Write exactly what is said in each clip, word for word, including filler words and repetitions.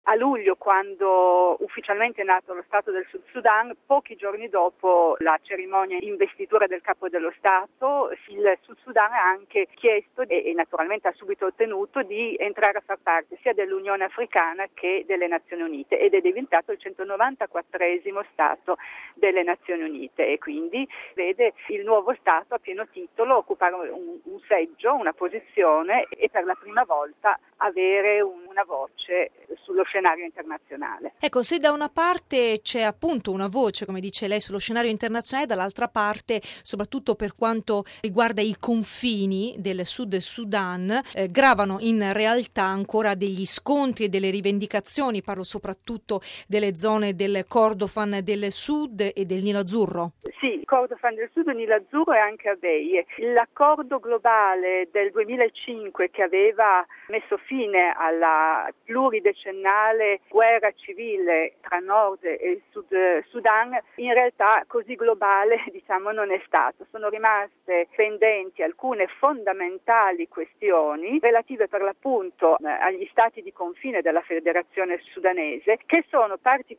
a luglio, quando ufficialmente è nato lo Stato del Sud Sudan, pochi giorni dopo la cerimonia investitura del capo dello Stato, il Sud Sudan ha anche chiesto e, e naturalmente ha subito ottenuto di entrare a far parte sia dell'Unione Africana che delle Nazioni Unite ed è diventato il centonovantaquattresimo Stato delle Nazioni Unite e quindi vede il nuovo Stato a pieno titolo occupare un, un seggio, una posizione e per la prima volta avere un, una voce sullo scenario internazionale. Ecco, se da una parte c'è appunto una voce, come dice lei, sullo scenario internazionale, dall'altra parte, soprattutto per quanto riguarda i confini del Sud Sudan, eh, gravano in realtà ancora degli scontri e delle rivendicazioni, parlo soprattutto delle zone del Kordofan del Sud e del Nilo Azzurro. Sì, Kordofan del Sud, Nilo Azzurro e anche Abyei. L'accordo globale del duemilacinque che aveva messo fine alla pluridecennale guerra civile tra Nord e Sud Sudan, in realtà così globale diciamo non è stato. Sono rimaste pendenti alcune fondamentali questioni relative per l'appunto agli stati di confine della Federazione Sudanese, che sono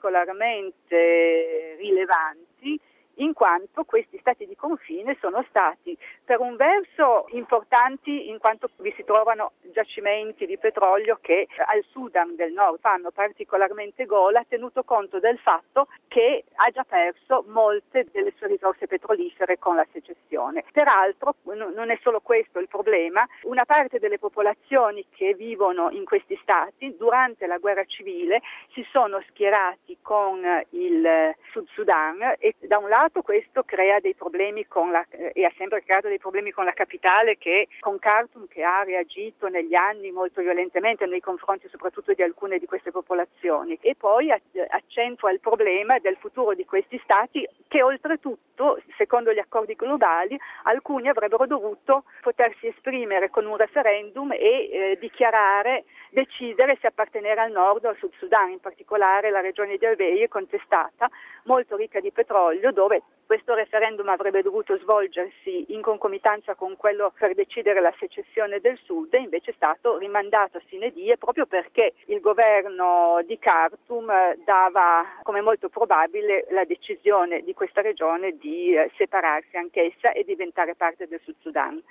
particolarmente rilevanti in quanto questi stati di confine sono stati per un verso importanti in quanto vi si trovano giacimenti di petrolio che al Sudan del Nord fanno particolarmente gola, tenuto conto del fatto che ha già perso molte delle sue risorse petrolifere con la secessione. Peraltro non è solo questo il problema, una parte delle popolazioni che vivono in questi stati durante la guerra civile si sono schierati con il Sud Sudan e da un lato questo crea dei problemi con la, eh, e ha sempre creato dei problemi con la capitale che con Khartoum che ha reagito negli anni molto violentemente nei confronti soprattutto di alcune di queste popolazioni e poi accentua il problema del futuro di questi stati che oltretutto secondo gli accordi globali alcuni avrebbero dovuto potersi esprimere con un referendum e eh, dichiarare, decidere se appartenere al nord o al Sud Sudan, in particolare la regione di Abyei è contestata, molto ricca di petrolio, dove questo referendum avrebbe dovuto svolgersi in concomitanza con quello per decidere la secessione del Sud e invece è stato rimandato a sine die proprio perché il governo di Khartoum dava come molto probabile la decisione di questa regione di separarsi anch'essa e diventare parte del Sud Sudan.